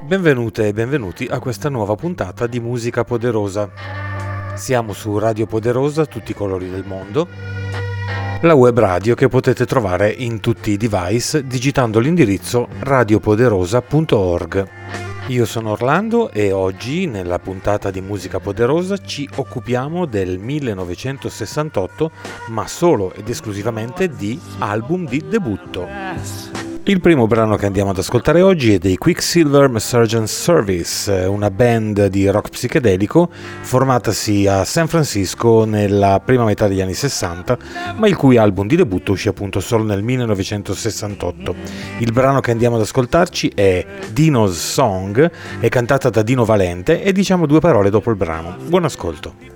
Benvenute e benvenuti a questa nuova puntata di Musica Poderosa. Siamo su Radio Poderosa, tutti i colori del mondo, la web radio che potete trovare in tutti i device digitando l'indirizzo radiopoderosa.org. Io sono Orlando e oggi nella puntata di Musica Poderosa ci occupiamo del 1968, ma solo ed esclusivamente di album di debutto. Il primo brano che andiamo ad ascoltare oggi è dei Quicksilver Messergent Service, una band di rock psichedelico formatasi a San Francisco nella prima metà degli anni 60, ma il cui album di debutto uscì appunto solo nel 1968. Il brano che andiamo ad ascoltarci è Dino's Song, è cantata da Dino Valente e diciamo due parole dopo il brano. Buon ascolto.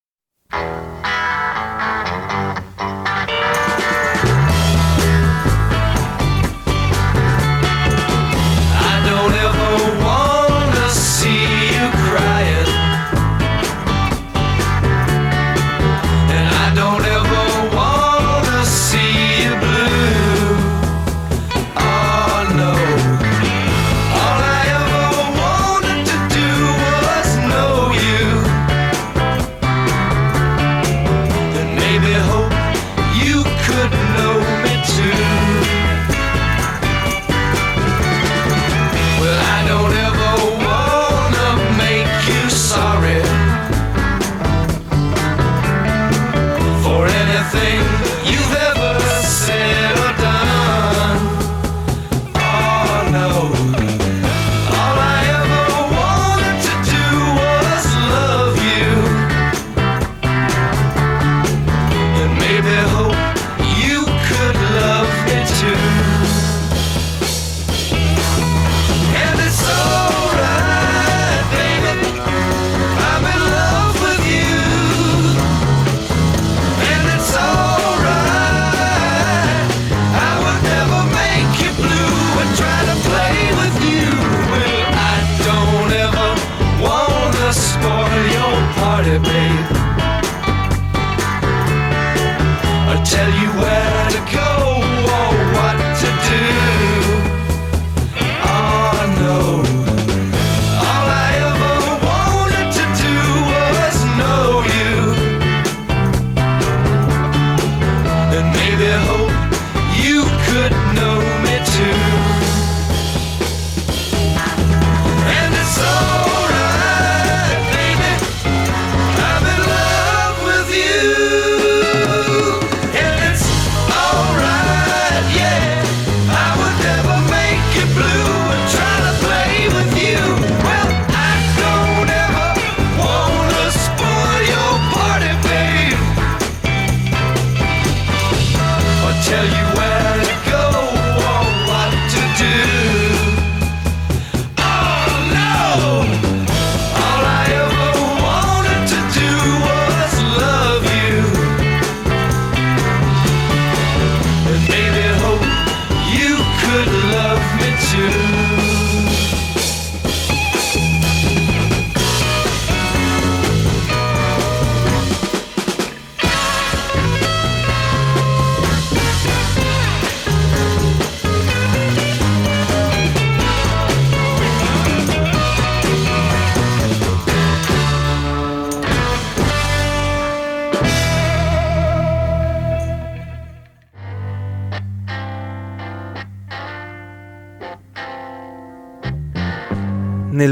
Nel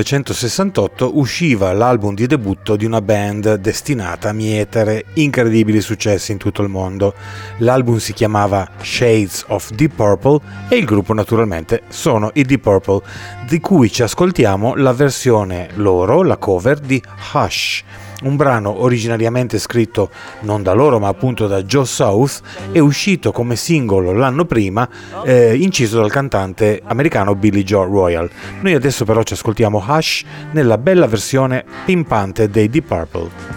1968 usciva l'album di debutto di una band destinata a mietere incredibili successi in tutto il mondo. L'album si chiamava Shades of Deep Purple e il gruppo naturalmente sono i Deep Purple, di cui ci ascoltiamo la versione loro, la cover di Hush, un brano originariamente scritto non da loro ma appunto da Joe South e uscito come singolo l'anno prima, inciso dal cantante americano Billy Joe Royal. Noi adesso però ci ascoltiamo Hush nella bella versione pimpante dei Deep Purple.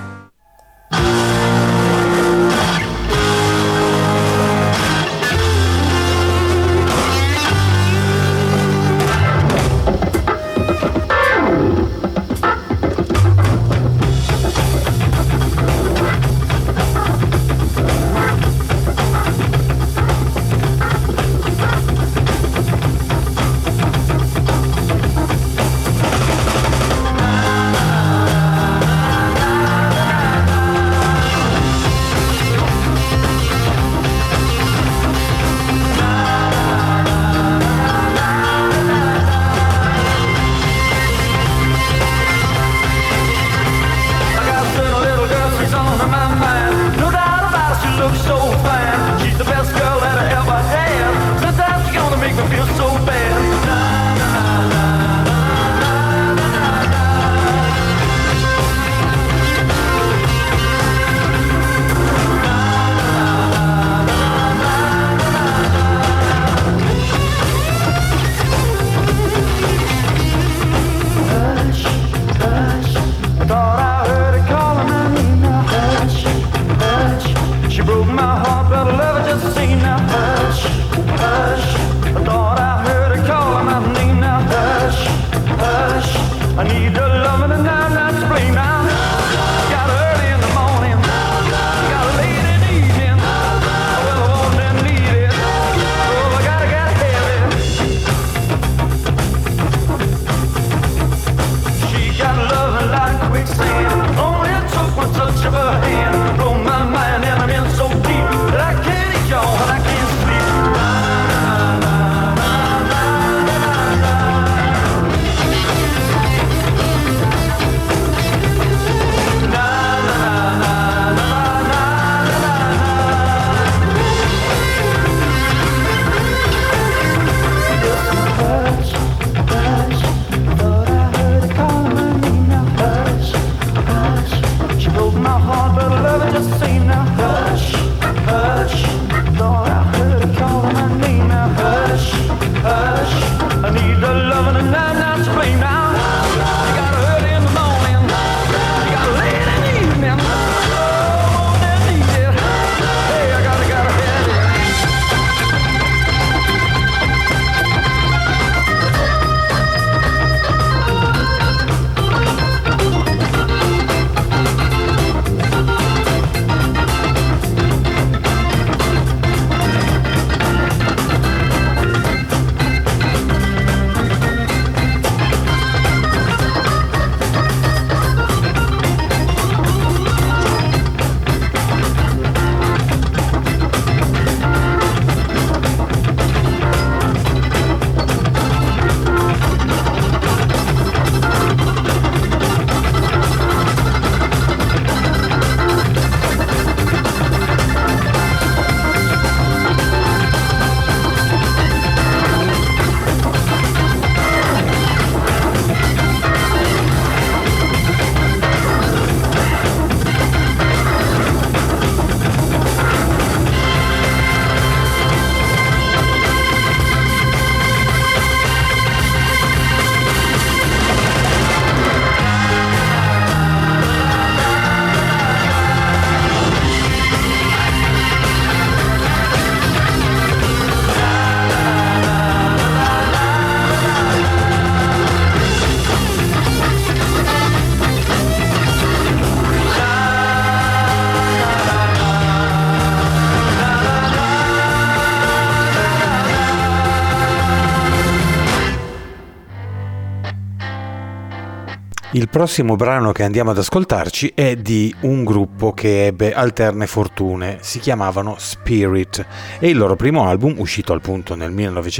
Il prossimo brano che andiamo ad ascoltarci è di un gruppo che ebbe alterne fortune, si chiamavano Spirit e il loro primo album, uscito appunto nel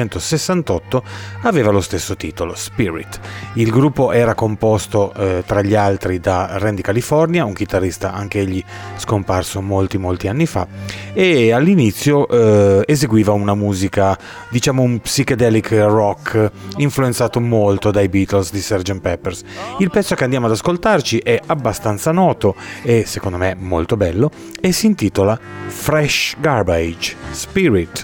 1968, aveva lo stesso titolo, Spirit. Il gruppo era composto tra gli altri da Randy California, un chitarrista anche egli scomparso molti anni fa, e all'inizio eseguiva una musica, diciamo un psychedelic rock influenzato molto dai Beatles di Sgt. Pepper's. Il pezzo che andiamo ad ascoltarci è abbastanza noto e secondo me molto bello e si intitola Fresh Garbage, Spirit.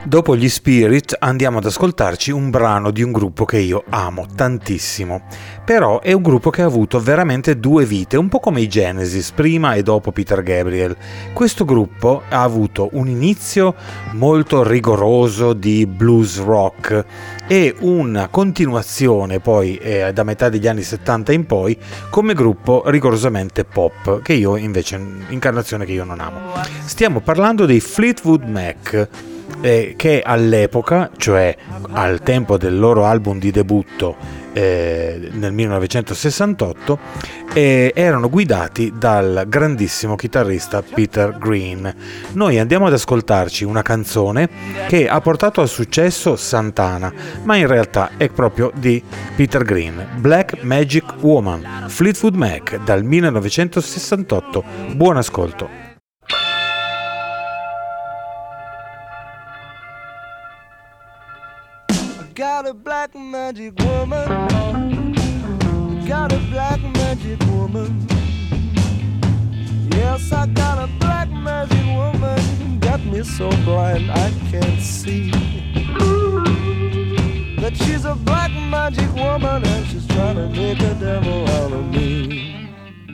Dopo gli Spirit andiamo ad ascoltarci un brano di un gruppo che io amo tantissimo, però è un gruppo che ha avuto veramente due vite, un po' come i Genesis, prima e dopo Peter Gabriel. Questo gruppo ha avuto un inizio molto rigoroso di blues rock e una continuazione poi da metà degli anni 70 in poi come gruppo rigorosamente pop, che io invece, incarnazione che io non amo. Stiamo parlando dei Fleetwood Mac, che all'epoca, cioè al tempo del loro album di debutto nel 1968, erano guidati dal grandissimo chitarrista Peter Green. Noi andiamo ad ascoltarci una canzone che ha portato al successo Santana, ma in realtà è proprio di Peter Green, Black Magic Woman, Fleetwood Mac dal 1968. Buon ascolto. Got a black magic woman. Got a black magic woman. Yes, I got a black magic woman. Got me so blind I can't see that she's a black magic woman and she's trying to make a devil out of me.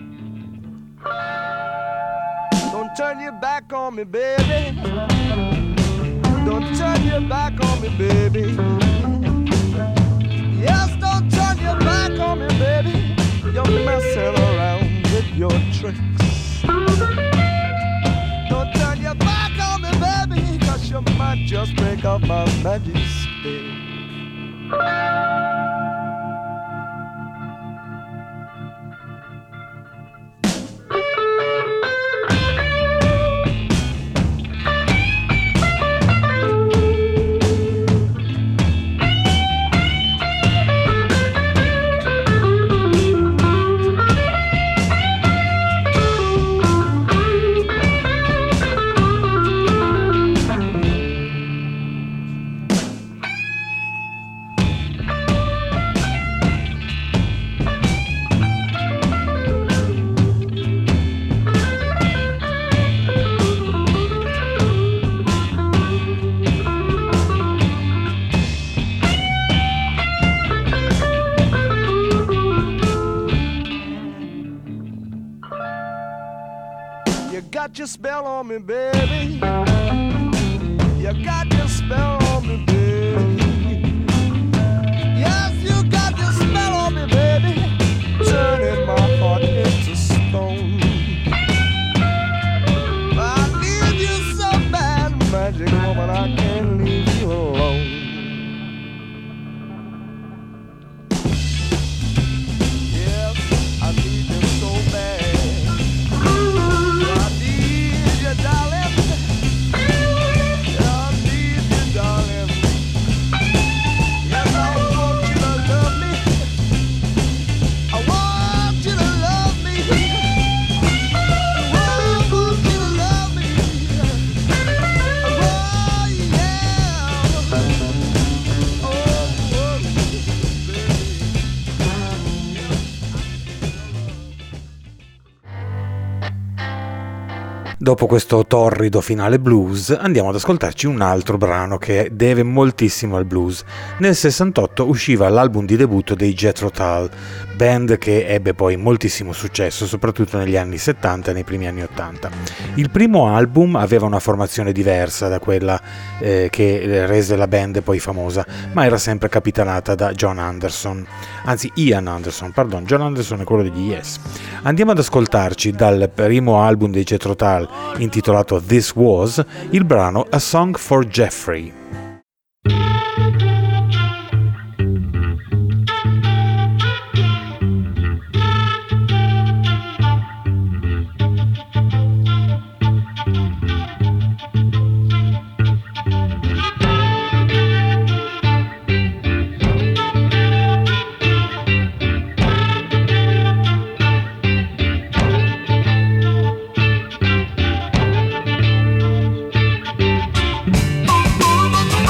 Don't turn your back on me, baby. Don't turn your back on me, baby. Yes, don't turn your back on me, baby. You're messing around with your tricks. Don't turn your back on me, baby, 'cause you might just break up my magic stick. Got your spell on me, baby. You got your spell on me, baby. Yes, you got your spell on me, baby. Turning my heart into stone. I need you so bad, magic woman, I can't leave you alone. Yes, I need you so bad. Darling, I need you, darling. Yes, I want you to love me. I want you to love me. I want you to love me. Oh, yeah. Oh, Dopo questo torrido finale blues andiamo ad ascoltarci un altro brano che deve moltissimo al blues. Nel 68 usciva l'album di debutto dei Jethro Tull, band che ebbe poi moltissimo successo soprattutto negli anni 70 e nei primi anni 80. Il primo album aveva una formazione diversa da quella che rese la band poi famosa, ma era sempre capitanata da Ian Anderson, John Anderson è quello degli Yes. Andiamo ad ascoltarci dal primo album dei Jethro Tull intitolato This Was il brano A Song for Jeffrey. oh,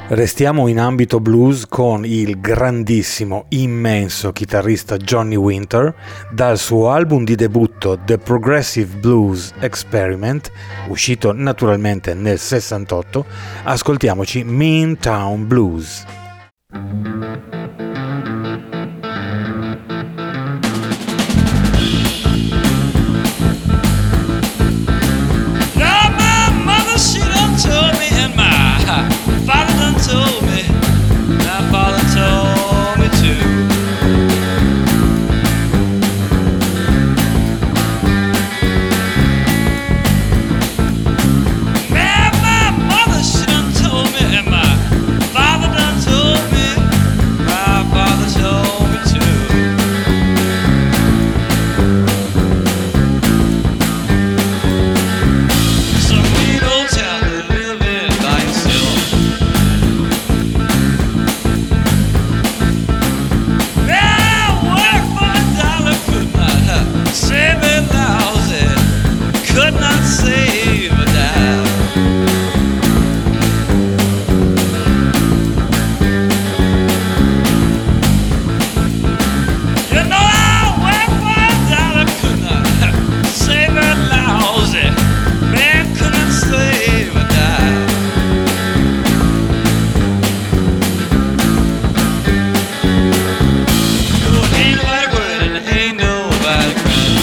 Restiamo in ambito blues con il grandissimo, immenso chitarrista Johnny Winter. Dal suo album di debutto The Progressive Blues Experiment, uscito naturalmente nel 68, ascoltiamoci Mean Town Blues. Father done told me, my father told me too. Man, my mother, she done told me, and my father done told me, my father told me too. Some mean old town to live in by yourself. Save it lousy, could not save a dime. You know I work for $1, could not save it lousy, man couldn't save a dime. You ain't nobody worried and ain't nobody crying.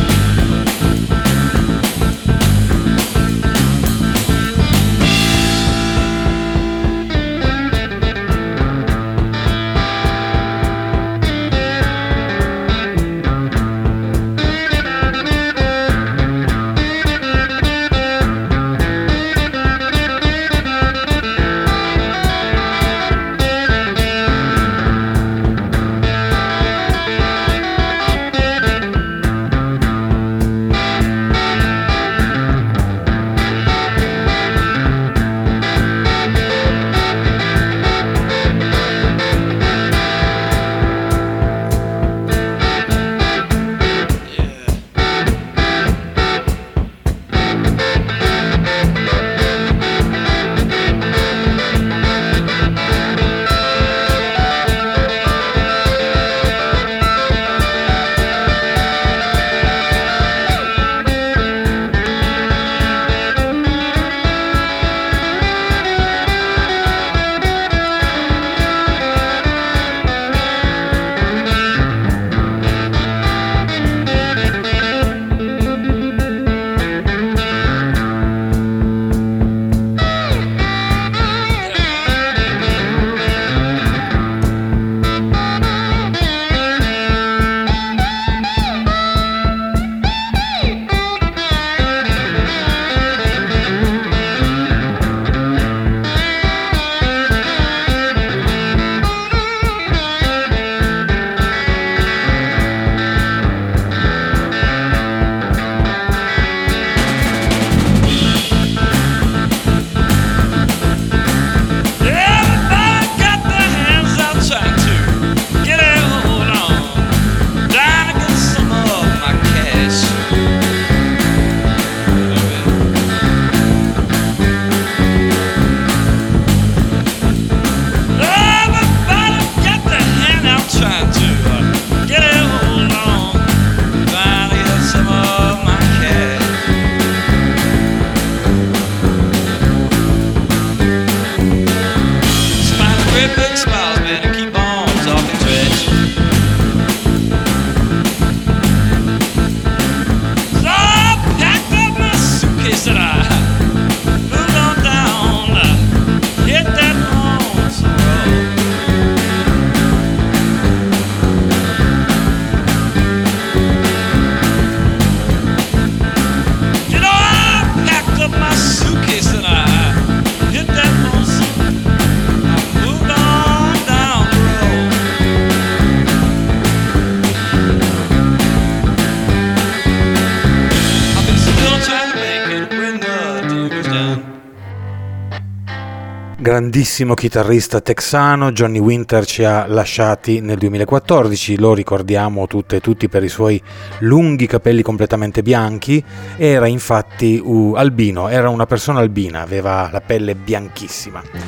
Grandissimo chitarrista texano, Johnny Winter ci ha lasciati nel 2014, lo ricordiamo tutte e tutti per i suoi lunghi capelli completamente bianchi. Era infatti albino, era una persona albina, aveva la pelle bianchissima.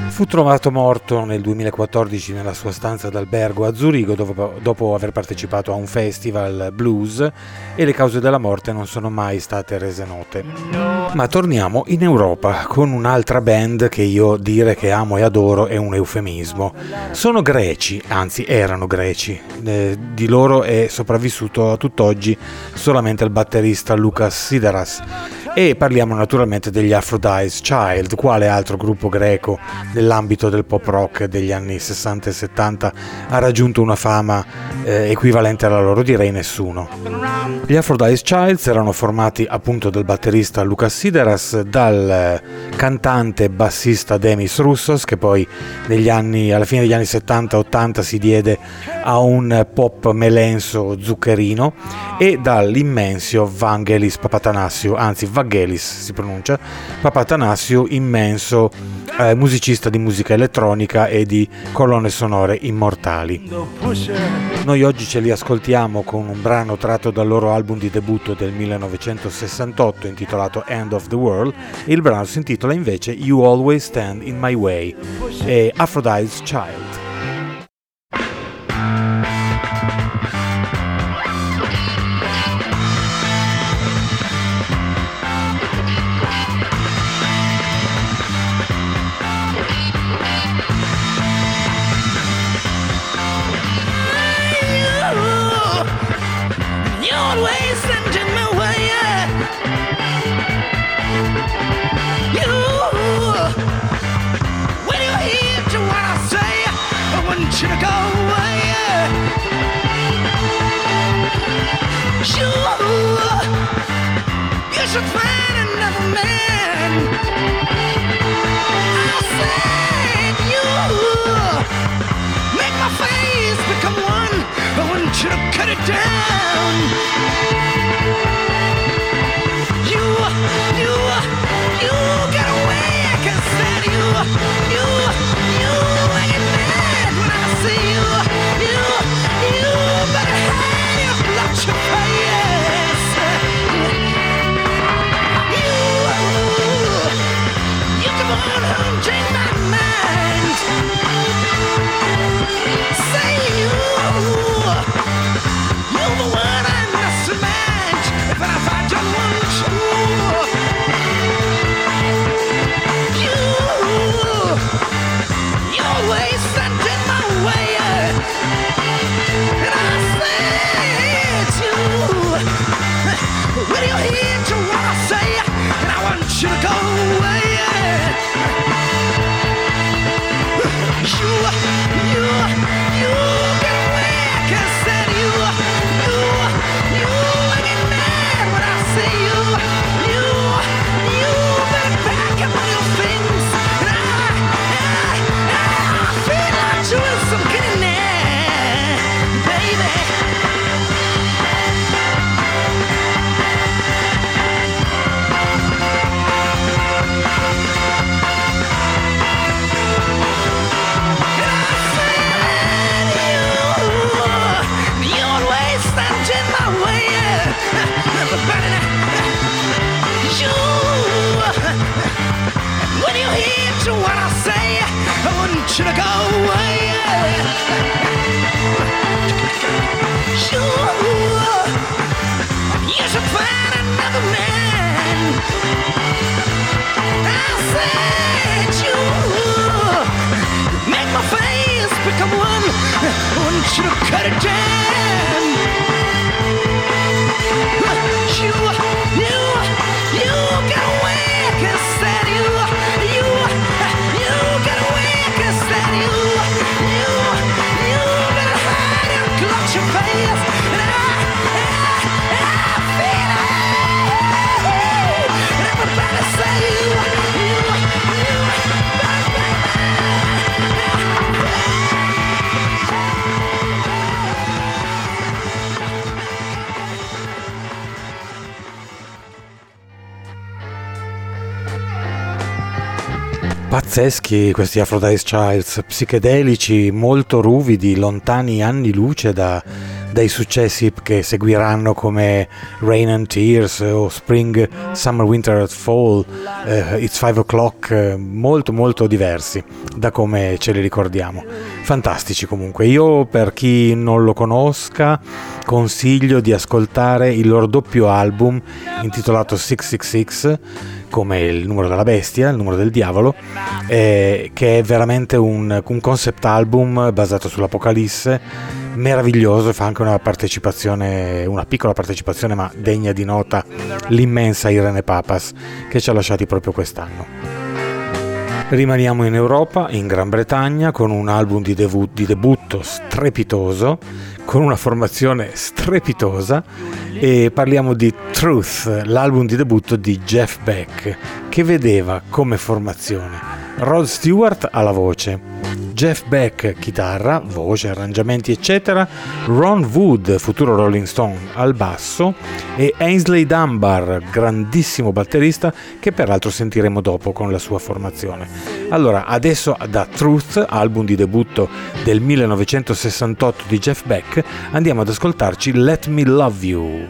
Fu trovato morto nel 2014 nella sua stanza d'albergo a Zurigo dopo aver partecipato a un festival blues, e le cause della morte non sono mai state rese note. Ma torniamo in Europa con un'altra band che io dire che amo e adoro è un eufemismo. Sono greci, anzi erano greci, di loro è sopravvissuto a tutt'oggi solamente il batterista Lucas Sideras. E parliamo naturalmente degli Aphrodite's Child, quale altro gruppo greco nell'ambito del pop rock degli anni 60 e 70 ha raggiunto una fama equivalente alla loro? Direi nessuno. Gli Aphrodite's Child erano formati appunto dal batterista Lucas Sideras, dal cantante e bassista Demis Roussos, che poi alla fine degli anni 70-80 si diede a un pop melenso zuccherino, e dall'immensio Vangelis Papatanassiou, anzi Vangelis si pronuncia, Papatanassiou, immenso musicista di musica elettronica e di colonne sonore immortali. Noi oggi ce li ascoltiamo con un brano tratto dal loro album di debutto del 1968 intitolato End of the World, e il brano si intitola invece You Always Stand in My Way, e Aphrodite's Child. Should I go away? Sure, you should find another man. I said you make my face become one. I want you to cut it down. You get away. I can stand you make it mad when I see you better hide your blush your face. You come on home, change my mind. Say you're the one I must demand. If I find you one true, you always stand in my way. And I said to will you hear to what I say? And I want you to go away. You get away. I can't stand you get mad when I see you better pack up all your things. And I feel like doing some getting there, baby. You always stand in my way. You, when you hear to what I say, I want you to go away. You should find another man. I said you make my face become one. I want you to cut it down. You get away, I can't stand you. You get away, I can't stand you. You better hide and clutch your face. And I feel it. And everybody say you. Pazzeschi questi Aphrodite's Child, psichedelici, molto ruvidi, lontani anni luce dai successi che seguiranno come Rain and Tears o Spring, Summer, Winter and Fall, It's 5 O'Clock, molto molto diversi da come ce li ricordiamo. Fantastici comunque. Io, per chi non lo conosca, consiglio di ascoltare il loro doppio album intitolato 666, come il numero della bestia, il numero del diavolo, che è veramente un concept album basato sull'Apocalisse, meraviglioso. Fa anche una piccola partecipazione ma degna di nota, l'immensa Irene Papas, che ci ha lasciati proprio quest'anno. Rimaniamo in Europa, in Gran Bretagna, con un album di debutto strepitoso, con una formazione strepitosa, e parliamo di Truth, l'album di debutto di Jeff Beck, che vedeva come formazione Rod Stewart alla voce, Jeff Beck chitarra, voce, arrangiamenti eccetera, Ron Wood, futuro Rolling Stone, al basso, e Ainsley Dunbar, grandissimo batterista, che peraltro sentiremo dopo con la sua formazione. Allora, adesso da Truth, album di debutto del 1968 di Jeff Beck, andiamo ad ascoltarci Let Me Love You.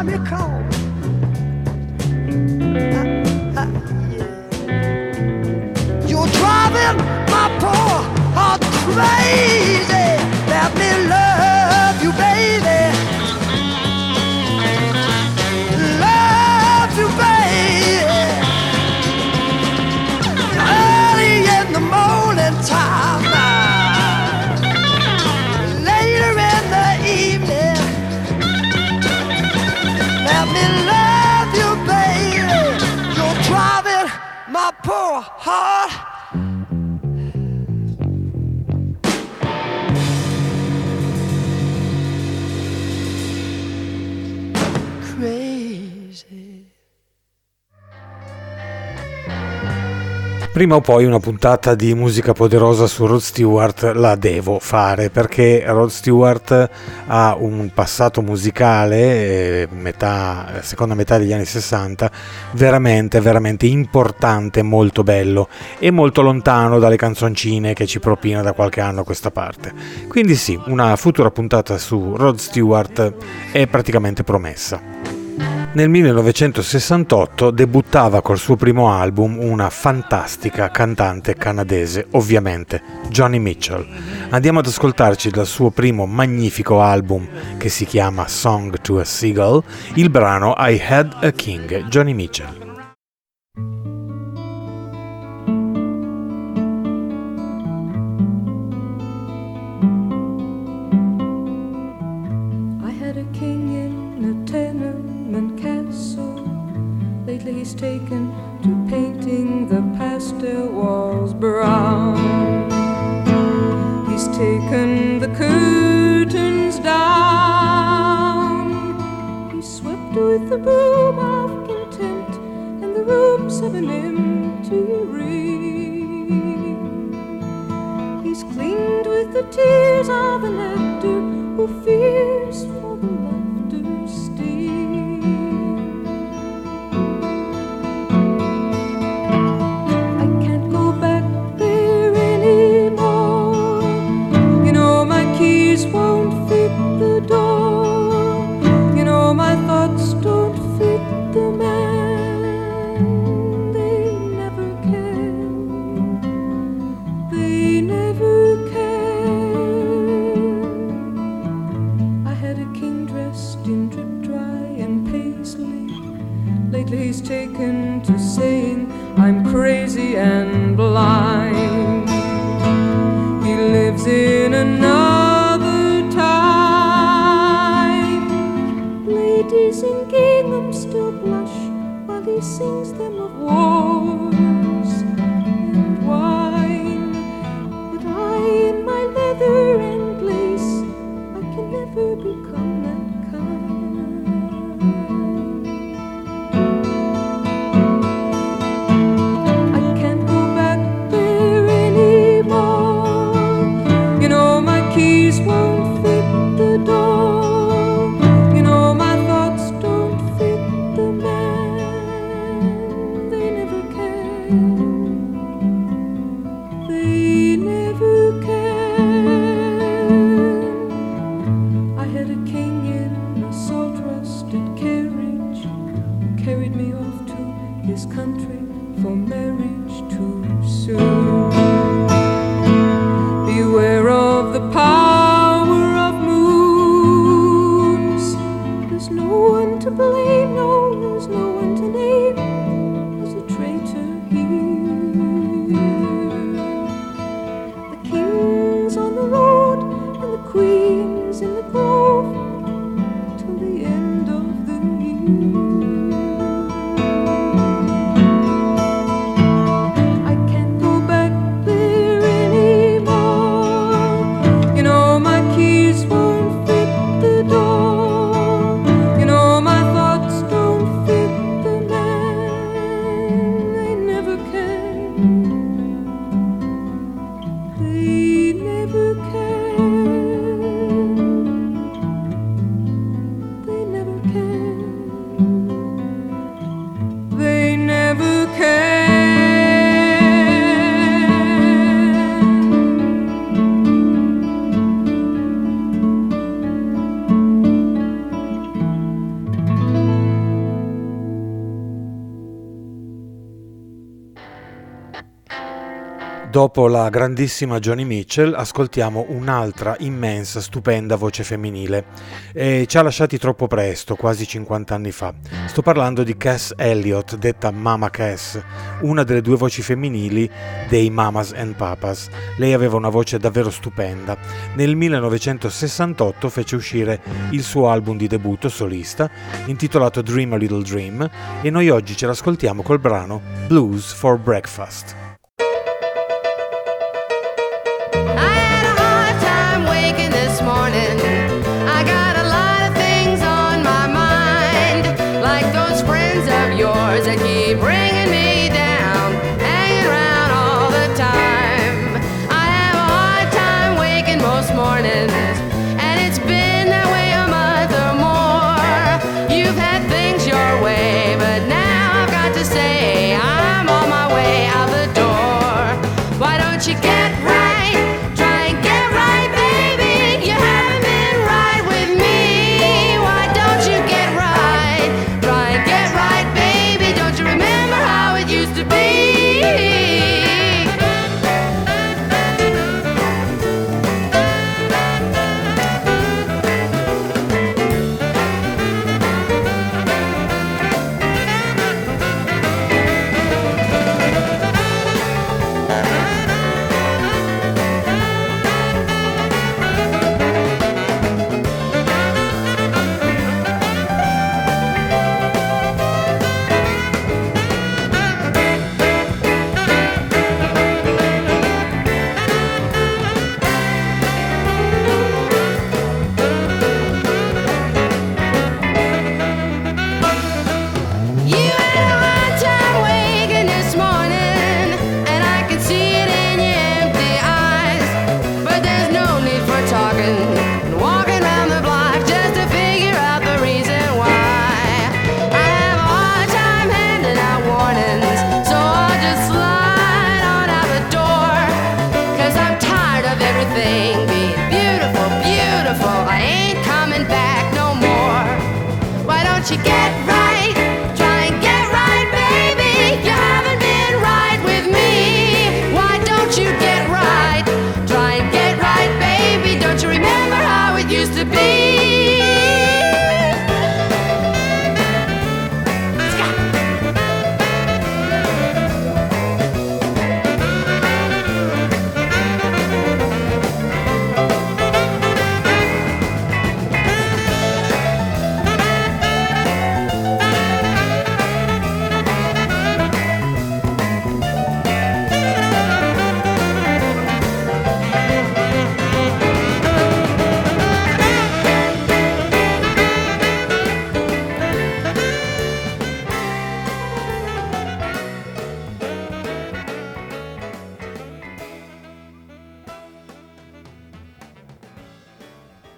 time you call. You're driving my poor heart crazy. Let me love you, baby. Love you, baby. Early in the morning time, later in the evening. Let me love you, baby. You're driving my poor heart crazy. Prima o poi una puntata di musica poderosa su Rod Stewart la devo fare, perché Rod Stewart ha un passato musicale, seconda metà degli anni 60, veramente importante, molto bello e molto lontano dalle canzoncine che ci propina da qualche anno a questa parte. Quindi sì, una futura puntata su Rod Stewart è praticamente promessa. Nel 1968 debuttava col suo primo album una fantastica cantante canadese, ovviamente Joni Mitchell. Andiamo ad ascoltarci dal suo primo magnifico album che si chiama Song to a Seagull, il brano I Had a King, Joni Mitchell. He's taken to painting the pastel walls brown. He's taken the curtains down. He's swept with the broom of contempt, and the rooms have an empty ring. He's cleaned with the tears of an actor who fears for the laughter's sting. Won't fit the door. You know my thoughts don't fit the man. They never can. They never can. I had a king dressed in drip dry and paisley. Lately he's taken to saying I'm crazy and blind. He lives in another ladies in gingham still blush while he sings them of wars and wine. But I, in my leather and lace, I can never become that kind. I can't go back there anymore. You know my keys won't fit the door. Country for marriage too soon. Beware of the power of moons. There's no one to blame, no, there's no one to name as a traitor here. The king's on the road and the queen's in the grove till the end of the year. You know Dopo la grandissima Joni Mitchell ascoltiamo un'altra immensa, stupenda voce femminile e ci ha lasciati troppo presto, quasi 50 anni fa. Sto parlando di Cass Elliot, detta Mama Cass, una delle due voci femminili dei Mamas and Papas. Lei aveva una voce davvero stupenda. Nel 1968 fece uscire il suo album di debutto solista intitolato Dream a Little Dream e noi oggi ce l'ascoltiamo col brano Blues for Breakfast. Morning, I got a lot of things on my mind, like those friends of yours that keep bringing me down, hanging around all the time. I have a hard time waking most mornings,